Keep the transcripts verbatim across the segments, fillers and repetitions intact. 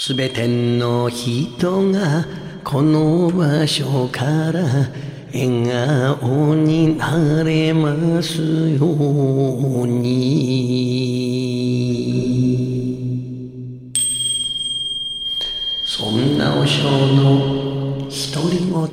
すべての人がこの場所から笑顔になれますように。そんなお尚の独り言。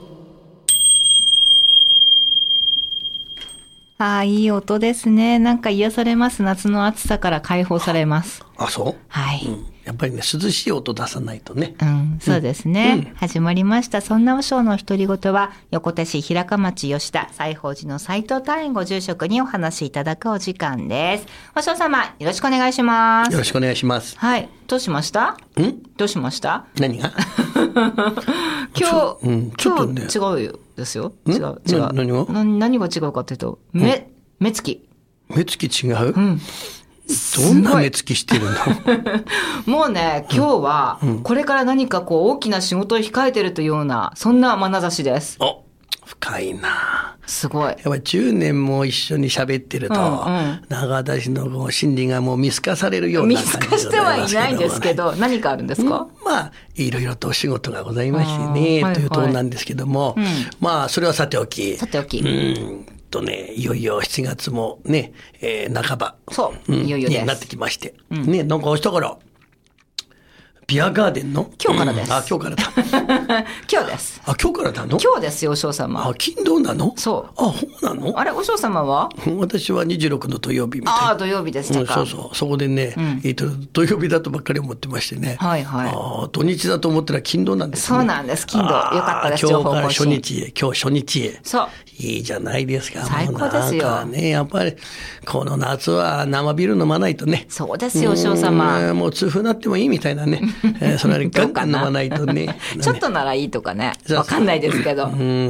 ああ、いい音ですね。なんか癒されます。夏の暑さから解放されます。 あ、そう？ はい、 うん。やっぱりね、涼しい音出さないとね。 うん、そうですね。うん、始まりました。そんなお尚の独り言は、横手市平鹿町吉田西宝寺の斉藤隊員ご住職にお話しいただくお時間です。お尚様、よろしくお願いします。 よろしくお願いします。 はい。どうしました？ ん？ どうしました？ 何が？ 今日、 うん、ちょっとね、 今日違うですよ。違う、違う。 何が？ な何が違うかというと、目、うん、目つき。 目つき違う？ うん。 どんな目つきしてるの？ もうね、今日は、これから何かこう、大きな仕事を控えてるというような、そんな眼差しです。 お、深いな。 すごい。 やっぱりじゅうねんも一緒に喋ってると、うんうん、なんか私のこう心理がもう見透かされるような感じで見透かしてはいないんですけど、何かあるんですか？ うん、まあ、いろいろとお仕事がございましてね、はいはい、というところなんですけども、うん、まあ、それはさておき。 さておき。 うんとね、いよいよしちがつもね、えー、半ば。 そう、うん、いよいよです。 になってきまして。うん、ね、なんか明日から、ビアガーデンの今日からです。 うん、あ、今日からだ。 今日です。 あ、今日からなの？ 今日ですよ、お尚様。 あ、金土なの？ そう。 あ、そうなの？ あれ、お尚様は？ 私はにじゅうろくの土曜日みたいな。 ああ、土曜日でしたか。 うん、そうそう。そこでね、うん、えっと、土曜日だとばっかり思ってましてね。 はいはい。 あ、土日だと思ったら金土なんですね。 そうなんです。金土。よかったです。 今日から初日へ、今日初日へ。 そう。 いいじゃないですか。 最高ですよ。 なんかね、やっぱり、この夏は生ビール飲まないとね。 そうですよ、お尚様。 もう痛風なってもいいみたいなね。えー、それはガンガン飲まないとね。 ちょっとならいいとかね。わかんないですけど。 うん。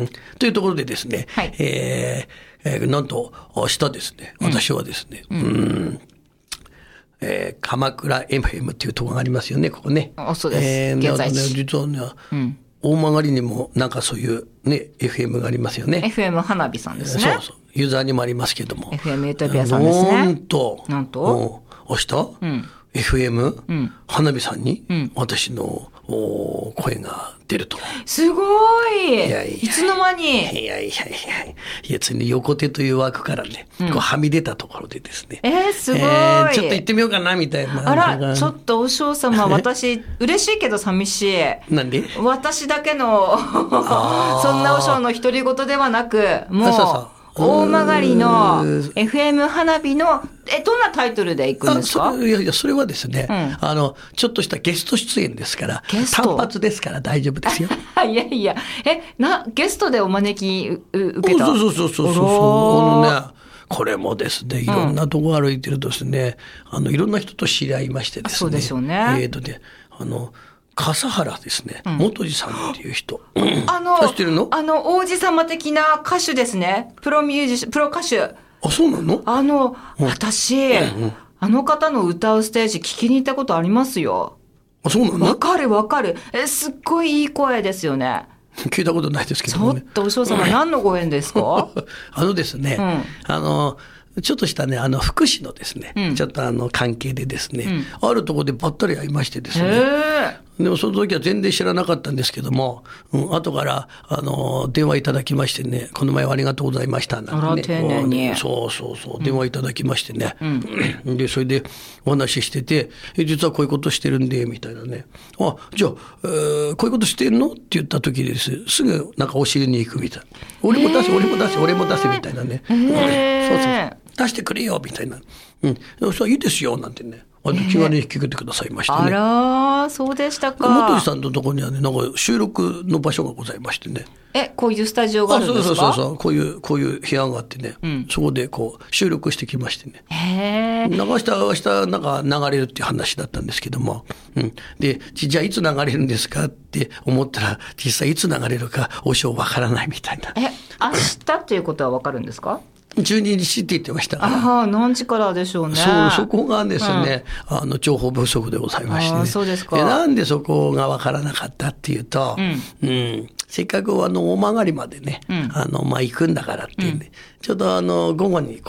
というところでですね。 はい。 えー、えー、なんと、明日ですね、私はですね、うん。うんえー、鎌倉 エフエム っていうところがありますよね、ここね。 あ、そうです。 えー、 現在地。 実はね、うん大曲にもなんかそういうね、エフエム がありますよね。 エフエム 花火さんですね。 そうそう。ユーザーにもありますけども。 エフエム ユートピアさんですね。 なんと。 なんと明日、うん、エフエム、うん、花火さんに、うん、私の声が出ると。 すごい。いやいやいつの間に。 いやいやいやいや。ついに横手という枠からね、うん、こうはみ出たところでですね。 えー、すごい、えー。ちょっと行ってみようかなみたいな。 あら、ちょっとお尚様、私、嬉しいけど寂しい。 なんで？ 私だけの、そんなお尚の独り言ではなく、もう、そうそう大曲の エフエム 花火の、え、どんなタイトルで行くんですか？ いやいや、それはですね、うん、あの、ちょっとしたゲスト出演ですから、単発ですから大丈夫ですよ。 いやいや、え、な、ゲストでお招き受けた？ そうそうそうそうそう。あのね、これもですね、いろんなとこ歩いてるとですね、うん、あの、いろんな人と知り合いましてですね。 そうでしょうね。 えっとね、あの、笠原ですね、うん、元次さんっていう人。 あの、 知ってるの？ あの、王子様的な歌手ですね。プロミュージシャン、プロ歌手。 あ、そうなの？ あの、うん、私、うんうん、あの方の歌うステージ聞きに行ったことありますよ。 あ、そうなの？ わかるわかる。え、すっごいいい声ですよね。 聞いたことないですけどね。 ちょっとお尚様、何のご縁ですか？ あのですね、うん、あの、ちょっとしたね、あの、福祉のですね、うん、ちょっとあの、関係でですね、うん、あるところでばったり会いましてですね、でもその時は全然知らなかったんですけども、うん、後から、あの、電話いただきましてね、この前はありがとうございましたなんてね。 あら、丁寧に。 そうそうそう、電話いただきましてね。うん、で、それでお話ししてて、え、実はこういうことしてるんで、みたいなね。あ、じゃあ、えー、こういうことしてるのって言った時です。すぐなんかお尻に行くみたいな。俺も出せ、俺も出せ、俺も出せみたいなね。うん、そうそう。出してくれよみたいな。うん。それいいですよなんてね。気軽に引き受けてくださいましたね。 あら、そうでしたか。 元次さんのところにはね、なんか収録の場所がございましてね。 え、こういうスタジオがあるんですか？ そうそうそうそう。こういう、こういう部屋があってね。うん、そこでこう、収録してきましてね。 へー。 流した、流した、なんか流れるっていう話だったんですけども。うん。で、じゃあいつ流れるんですかって思ったら、実際いつ流れるか、お尚わからないみたいな。 え、明日っていうことはわかるんですか？ じゅうににちって言ってましたから。 ああ、何時からでしょうね。 そう、そこがですね、うん、あの、情報不足でございましてね。 あ、そうですか。 なんでそこがわからなかったっていうと、うん、うん、せっかくあの、大曲までね、うん、あの、まあ、行くんだからっていうんで、うん、ちょっとあの、午後にこう、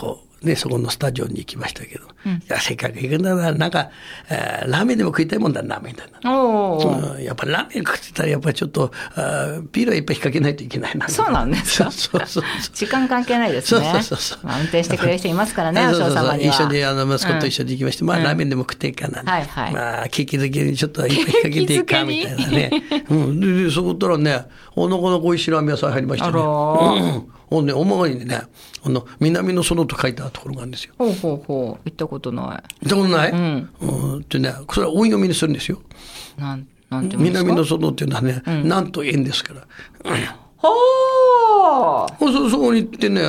ね、そこのスタジオに行きましたけど、うん、いやせっかく行くんだならなんか、えー、ラーメンでも食いたいもんだなみたいな。おー、うん、やっぱりラーメン食ってたらやっぱりちょっとあビールはいっぱい引っ掛けないといけないな。 そうなんですか。 そうそうそう時間関係ないですね。 そうそうそう、 まあ、運転してくれる人いますからね、お嬢様には。 一緒にあの息子と一緒に行きまして、うん、まあラーメンでも食っていいかな、うん、はいはい、まあ景気づけにちょっといっぱい引っ掛けていいかみたいなね。うん、ででそこからね、なかなか美味しいラーメン屋さん入りましたね。あらー、うんおね、おまわりにね、あの南の園と書いたところがあるんですよ。 ほうほうほう、行ったことない。 行ったことない。うん。うんってね、それは音読みにするんですよ。 なん、なんて言うんですか。 南の園っていうのはね、うん、なんと縁ですから。 ほー。 そそこに行ってね、うん、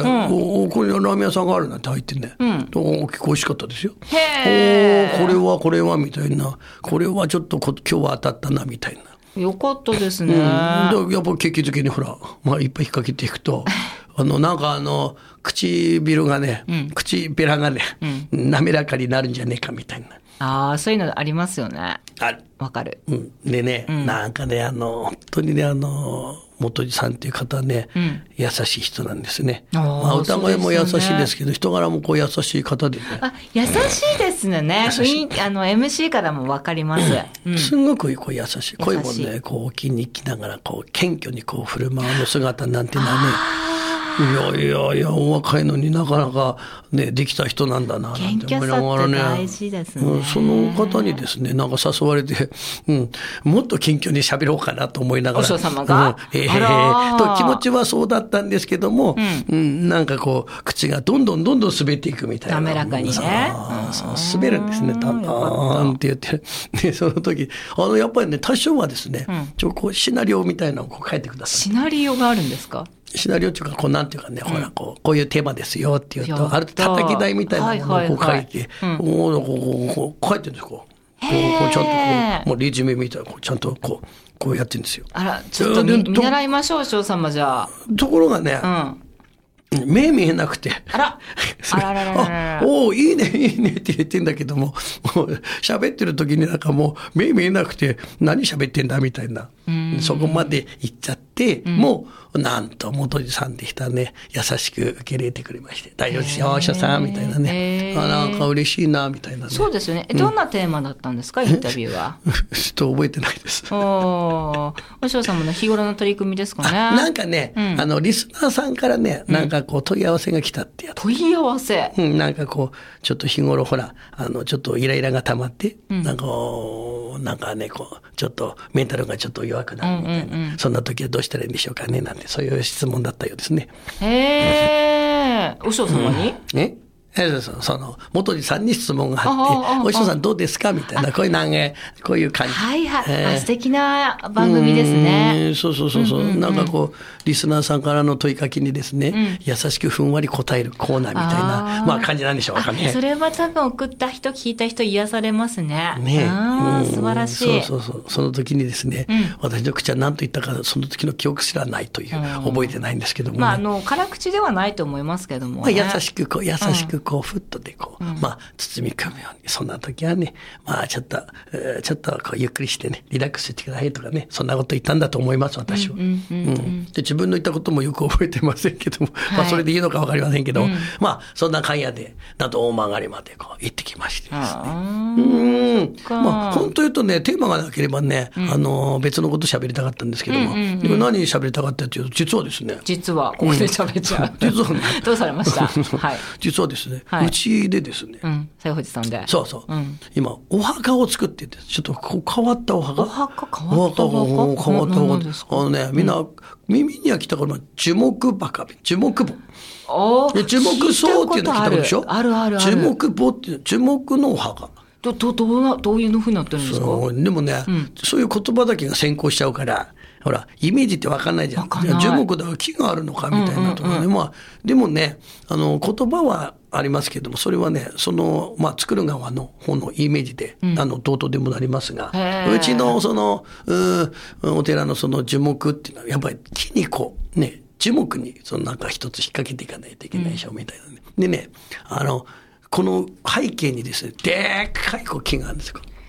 おこれラーメン屋さんがあるなんて入ってね、うん、大きく美味しかったですよ。へー。おこれはこれはみたいな、これはちょっとこ今日は当たったなみたいな。 よかったですね。うん、 やっぱ景気づけにほら、まあいっぱい引っ掛けていくと。あの、なんかあの、唇がね、うん、口べらがね、うん、滑らかになるんじゃねえかみたいな。 ああ、そういうのありますよね。 ある。 わかる。 うん。でね、うん、なんかね、あの、本当にね、あの、元次さんっていう方はね、うん、優しい人なんですね。あまあ、歌声も優しいですけど、ね、人柄もこう優しい方でね。 あ、優しいですね。雰囲気、あの、エムシー からもわかります。 うん、すごくこう優しい。声もね、こう、気に入きながら、こう、謙虚にこう、振る舞うの姿なんていうのはね、いやいやいや、お若いのになかなかね、できた人なんだな、なんて思いながらね。 大事ですね、 うん。その方にですね、なんか誘われて、うん、もっと謙虚に喋ろうかなと思いながら。 お嬢様が、うん、 えー、と気持ちはそうだったんですけども、うん、うん、なんかこう、口がどんどんどんどん滑っていくみたいな。 滑らかにね。 そう滑るんですね、だんだんって言って。で、その時、あの、やっぱりね、多少はですね、うん、ちょこうシナリオみたいなのをこう書いてください。 シナリオがあるんですか？ シナリオっていうか、こうなんていうかね、うん、ほら、こう、こういうテーマですよっていうと、ある叩き台みたいなものをこう書いて、こう、こう書いてるんですよ、こう。こう、こうちゃんとこう、もうリズムみたいな、こう、ちゃんとこう、こうやってるんですよ。 あら、ちょっと見習いましょう、翔様じゃあ。 ところがね、うん目見えなくて。 あら。あららららら。 おお、いいね、いいねって言ってんだけども、もう喋ってる時になんかもう目見えなくて、何喋ってんだみたいな。そこまで行っちゃって、うん、もう、なんと元次さんでしたね、優しく受け入れてくれまして、大丈夫ですよ、お医者さん、みたいなね。あ、なんか嬉しいな、みたいなね。 そうですよね。どんなテーマだったんですか、インタビューは。 ちょっと覚えてないです。 おお嬢様の日頃の取り組みですかね。 なんかね、うん、あの、リスナーさんからね、なんかこう問い合わせが来たってやつ。 問い合わせ、 うん、なんかこう、ちょっと日頃ほら、あの、ちょっとイライラが溜まって、うん、なんか、なんかね、こう、ちょっとメンタルがちょっと弱くなるみたいな、うんうんうん、そんな時はどうしたらいいんでしょうかね、なんて、そういう質問だったようですね。 へー、お嬢様に、 うん、えその元次さんに質問があって、お師匠さんどうですかみたいな、こういうなんかこういう感じ。 はいはい、えー、素敵な番組ですね。 そうそうそうそう、うんうんうん、なんかこうリスナーさんからの問いかけにですね、うん、優しくふんわり答えるコーナーみたいな、まあ感じなんでしょうかね。 それは多分送った人聞いた人癒されますね。ね、うん、素晴らしい。 そうそうそう、その時にですね、うん、私の口は何と言ったかその時の記憶すらないという、うん、覚えてないんですけども、ね、 まああの辛口ではないと思いますけども、 ね、まあ、優しくこう優しくこう、うん、ふっとでこう、うん、まあ包み込むように、そんな時はね、まあちょっと、えー、ちょっとこうゆっくりしてね、リラックスしてくださいとかね、そんなこと言ったんだと思います、私は。うんうんうんうん、で自分の言ったこともよく覚えてませんけども、はい、まあそれでいいのか分かりませんけど、うん、まあそんな勘やで、なんと大曲りまでこう行ってきましてですね。うん、まあ本当言うとね、テーマがなければね、うん、あの別のこと喋りたかったんですけども、うんうんうん、でも何喋りたかったっていうと、実はですね、 実はここで喋っちゃう、うん、 実はねどうされました？はい、 実はですね、はい、うちでですね、 うん、西宝寺さんで、 そうそう、うん、今お墓を作ってて、ちょっとこう変わったお墓、 お墓変わったお墓、 変わったお墓、あのね、みんな、うん、耳には来たから樹木墓、樹木墓。 ああ、 樹木葬っていうの聞いたことでしょ？ あるあるある。 樹木墓っていう樹木のお墓。 どどどうなどういうの風になってるんですか？ そうでもね、うん、そういう言葉だけが先行しちゃうから。ほらイメージって分かんないじゃん。じゃあ樹木だから木があるのかみたいなとかね、うんうんうん、まあでもね、あの言葉はありますけども、それはね、そのまあ作る側の方のイメージで、うん、あのどうとでもなりますが、うちのそのうお寺のその樹木っていうのはやっぱり木にこうね、樹木にそのなんか一つ引っ掛けていかないといけないでしょ、うん、みたいなね。でね、あのこの背景にですね、でっかいこう木があるんですよ。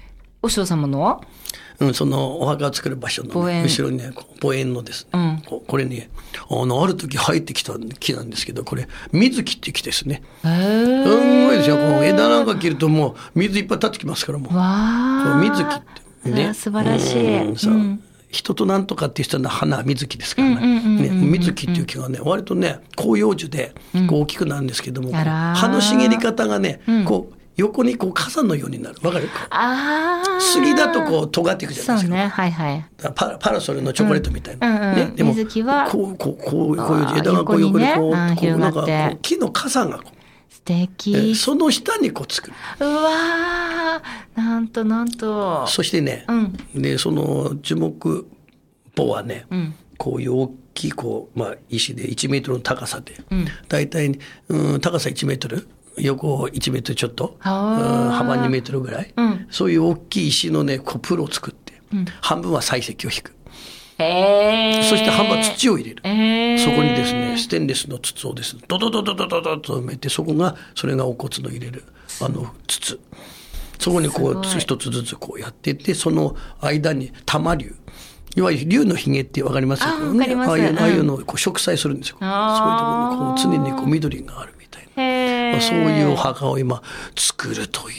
お師匠様のうん、そのお墓を作る場所の、ね、後ろにね、墓園のですね、うん、こ, これね、あの、ある時生えてきた木なんですけど、これ、水木っていう木ですね。 へー。 すごいですよ。こう枝なんか切るともう水いっぱい立ってきますから、もう。 わー。 水木ってね。 素晴らしい。 うん、さ、うん、人となんとかっていう人の花は水木ですからね。ね、水木っていう木がね、割とね、広葉樹でこう大きくなるんですけども、うん、葉の茂り方がね、うん、こう、横にこう傘のようになる。わかる？ ああ。 杉だとこう尖っていくじゃないですか。 そうね。はいはい。 パ, パラソルのチョコレートみたいな。 うんうんうん、 ね、でも水木はこうこうこうこういう枝がこう横にこう、 ね、 こうなんかこう木の傘がこう。 素敵。 その下にこう作る。 うわー、なんとなんと。 そしてね、うん、でその樹木墓はね、うん、こういう大きいこうまあ石でいちメートルの高さで、うん、だいたい、うん、高さいちメートル。横いちメートルちょっと、うん、幅にメートルぐらい、うん、そういう大きい石のねこうプロを作って、うん、半分は砕石を引く、 へー、 そして半分は土を入れる、へー、そこにですねステンレスの筒をですねドドドドドドドと埋めて、そこがそれがお骨の入れるあの筒、そこにこう一つずつこうやっていって、その間に玉竜、いわゆる竜のひげって分かりますよね。あ、ああいう、ああいうのをこう植栽するんですよ。そういうところにこう常にこう緑があるみたいな。まあ、そういうお墓を今作るという。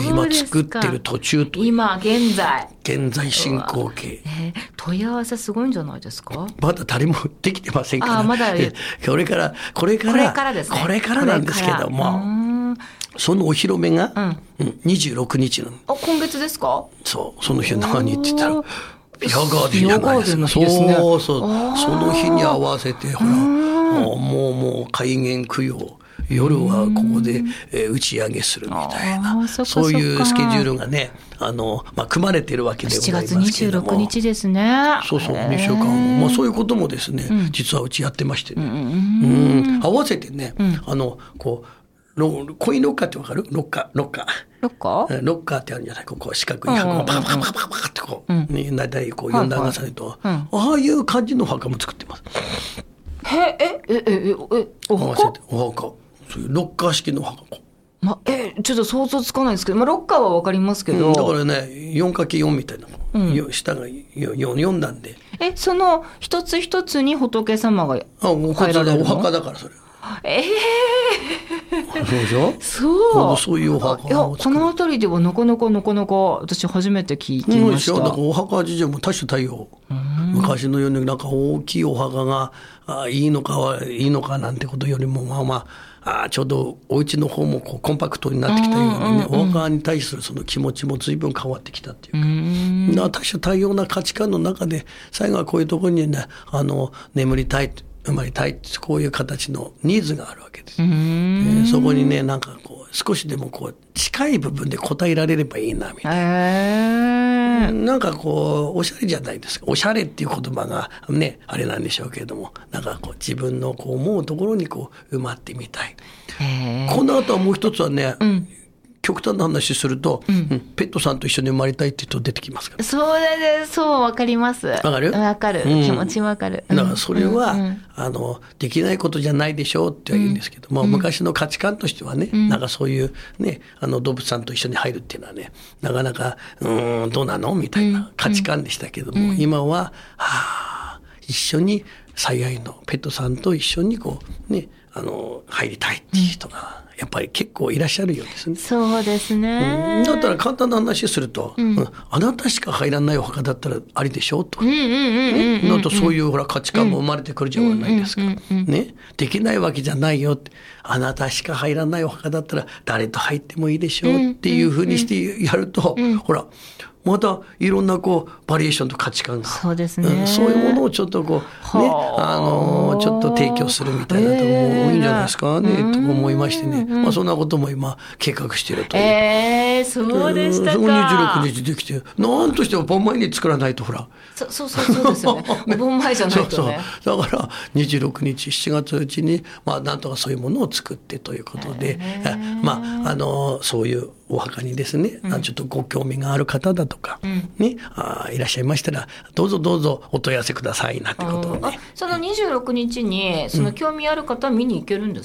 今作ってる途中という。 今現在。 現在進行形。 えー、問い合わせすごいんじゃないですか？ まだ誰もできてませんから。 あ、まだ。 これから、これから、 これからですね。 これからなんですけども。そのお披露目が、うん、にじゅうろくにちなの。 あ、今月ですか？ そう、その日は何って言ったら。ビアガーデンじゃないですか。そうそう。その日に合わせて、ほら、もうもう開眼供養。夜はここで、えー、打ち上げするみたいな、そ, そういうスケジュールがね、あの、まあ、組まれてるわけでございますけども。しちがつにじゅうろくにちですね。 そうそう、にしゅうかんも、まあ、そういうこともですね、うん、実はうちやってましてね。うん、合わせてね、うん、あの、こう、コインロッカーってわかる？ロッカー、ロッカー。 ロッカー？ ロッカーってあるんじゃない？こう四角い箱をパカパカパカパカってこう、うん、ね、だいたいこうよん段重ねと、はいはい、ああいう感じの墓も作ってます。 へえ、え、え、え、え、お墓？ お墓。そういうロッカー式の墓。 ま、え、ちょっと想像つかないですけど、まあ、ロッカーはわかりますけど、うん、 だからね よんかけるよん みたいな、うん、下が よん, よん段で、 え、その一つ一つに仏様が入られるの？ お墓だからそれ。 ええー、そうでしょ？ そう。 そういうお墓を作る。 いや、この辺りではなかなかなかなか私初めて聞きました。 そうでしょ。だからお墓事情も多種多様。昔のようになんか大きいお墓があいいのかはいいのかなんてことよりも、まあまあ、あちょうどお家の方もこうコンパクトになってきたようにね、うんうんうん、お墓に対するその気持ちも随分変わってきたっていうか、うんだから多種多様な価値観の中で最後はこういうところにね、あの眠りたい生まれたいってこういう形のニーズがあるわけです。えー、そこにねなんかこう少しでもこう近い部分で答えられればいいなみたいな、えー、なんかこうおしゃれじゃないですか。おしゃれっていう言葉がねあれなんでしょうけれども、なんかこう自分のこう思うところにこう埋まってみたい。えー、この後はもう一つはね、うん、極端な話すると、うんうん、ペットさんと一緒に生まれたいって言うと出てきますから。 そうです、そう、わかります。わかる？ わかる、うん。気持ちわかる。 だからそれは、うんうん、あの、できないことじゃないでしょうっては言うんですけど、うん、まあ昔の価値観としてはね、うん、なんかそういうね、あの動物さんと一緒に入るっていうのはね、なかなか、うーん、どうなのみたいな価値観でしたけども、うんうん、今は、はあ、一緒に最愛のペットさんと一緒にこう、ね、あの、入りたいっていう人が、うんやっぱり結構いらっしゃるようですね。 そうですね。 うん、だったら簡単な話すると、うんうん、あなたしか入らないお墓だったらありでしょうと。だとそういうほら価値観も生まれてくるじゃないですか。ね、できないわけじゃないよって。あなたしか入らないお墓だったら誰と入ってもいいでしょうっていうふうにしてやると、うんうん、ほら。またいろんなこうバリエーションと価値観がそうですね、 うん、そういうものをちょっとこうねあのちょっと提供するみたいなともいいんじゃないですかね、えー、と思いましてね、まあ、そんなことも今計画しているという。 えー、そうでしたか。 そこにじゅうろくにちできてなんとしても盆前に作らないとほらそそうそうそうですよねお盆前じゃないとね。 そうそうだからにじゅうろくにちしちがつのうちに、まあ、なんとかそういうものを作ってということで、えー、まああのそういうお墓にですね、うん、ちょっとご興味がある方だとか、うん、ね、あいらっしゃいましたらどうぞどうぞお問い合わせくださいなんてことをね。 そのにじゅうろくにちにその興味ある方は見に行けるんですか？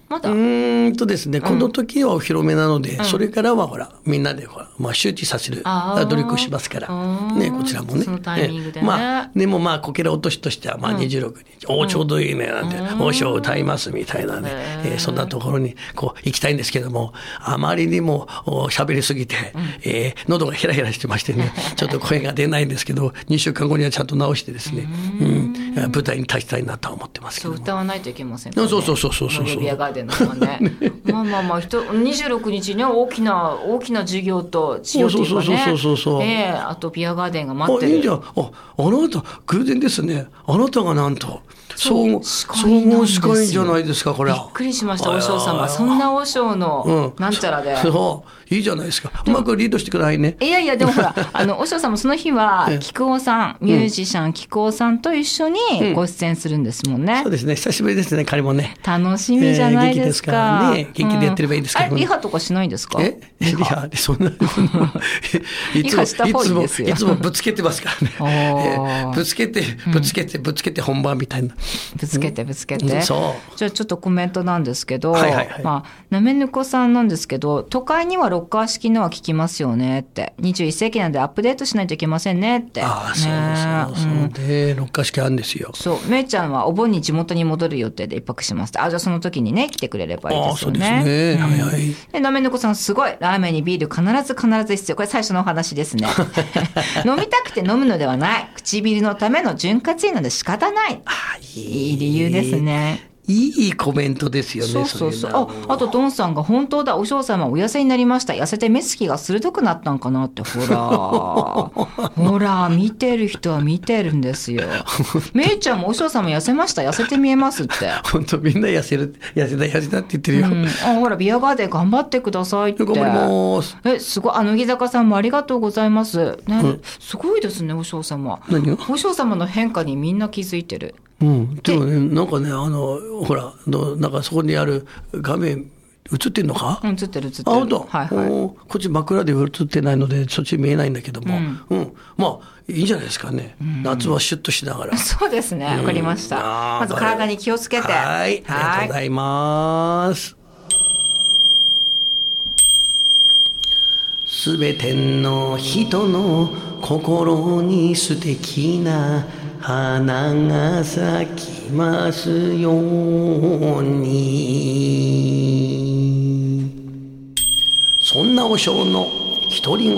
まだうーんとですね、この時はお披露目なので、うん、それからはほらみんなでほら、まあ、周知させる努力をしますから、ね、こちらもね。 そのタイミングでね。 まあ、でもまあこけら落としとしてはまあにじゅうろくにち、うん、おちょうどいいねなんて、うん、お尚を歌いますみたいなね、えー、そんなところにこう行きたいんですけども、あまりにも喋りすぎて、うんえー、喉がヘラヘラしてましてね、ちょっと声が出ないんですけど、にしゅうかんごにはちゃんと直してですね、うん、舞台に立ちたいなとは思ってますけども。 そう歌わないといけませんからね。 そうそうそうそうそうそう。 ビアガーデンの方ね。まあまあまあにじゅうろくにちね、大きな大きな授業と授業っていうかね、そうそうそうそう、えー、あとビアガーデンが待ってる。 あ、いいんじゃん。あ、あなた偶然ですね。あなたがなんと総合司会じゃないですか、これは。 びっくりしました、和尚様。そんな和尚のなんちゃらで、 うん、そういいじゃないですか。うまくリードしてくださいね。 いやいや、でもほらあの和尚様その日は木久扇さん、ミュージシャン木久扇さんと一緒にご出演するんですもんね、うん、 そうですね、久しぶりですね、彼もね。 楽しみじゃないですか、 えー、元気ですからね。元気でやってればいいんですけど、ね、 うん、あれリハとかしないんですか？ えリハでそんないつもいつもいつもぶつけてますからね、えー、ぶつけてぶつけてぶつけて本番みたいな、 ぶつけてぶつけて、うん、 そうじゃあちょっとコメントなんですけど、はいはいはい、まあ、なめぬこさんなんですけど、都会にはロッカー式のは聞きますよねって、にじゅういっせいきなんでアップデートしないといけませんねって。 ああ、そうそうそう、うん、でロッカー式あるんですよ。 そう、めいちゃんはお盆に地元に戻る予定で一泊しますって。あ、じゃあその時にね来てくれればいいですよね。 ああ、そうですね、うん、はいはい。 でなめぬこさんすごい、ラーメンにビール必ず必ず必要。これ最初のお話ですね飲みたくて飲むのではない、唇のための潤滑油なので仕方ない。 ああ、いいい理由ですね。 いいコメントですよね。 そうそうそう。あ、あとドンさんが本当だ、お嬢様お痩せになりました。痩せて目つきが鋭くなったんかなって。ほらほら見てる人は見てるんですよ。めいちゃんもお嬢様痩せました、痩せて見えますって。 本当みんな痩せる、痩せた痩せたって言ってるよ、うん、 あ、ほらビアガーデン頑張ってくださいって。 頑張ります。 え、すごい。あの乃木坂さんもありがとうございますね、うん、すごいですね、お嬢様。 何が？ お嬢様の変化にみんな気づいてる。 うん、でもね、なんかね、あのほらなんかそこにある画面映ってんのか？ うん、映ってる映ってる。 あ、本当。 はいはい。 こっち枕で映ってないのでそっち見えないんだけども、うん、うん、まあいいんじゃないですかね、うん、夏はシュッとしながら。そうですね、わかりました、うん、まず体に気をつけて。はい、ありがとうございます。すべての人の心に素敵な花が咲きますように。そんな和尚の独り言。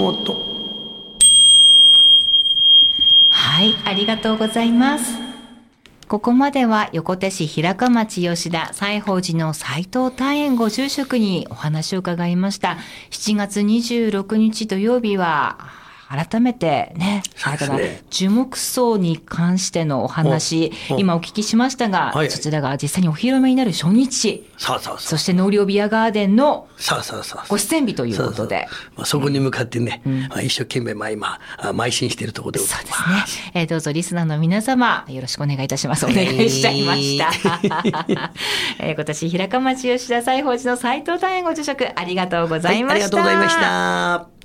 はい、ありがとうございます。ここまでは横手市平鹿町吉田西宝寺の斉藤大円ご住職にお話を伺いました。しちがつにじゅうろくにち土曜日は改めてね、新たな樹木葬に関してのお話、今お聞きしましたが、はい、そちらが実際にお披露目になる初日、そうそうそう、そして納涼ビアガーデンのご出演日ということで、 そ, そこに向かってね、うんまあ、一生懸命、まあ、今邁進しているところでございます。 そうですね、えー、どうぞリスナーの皆様よろしくお願いいたします。お願いしちゃいました、えー、今年平鹿町吉田西宝寺の斉藤大円ご住職ありがとうございました、 はい、ありがとうございました。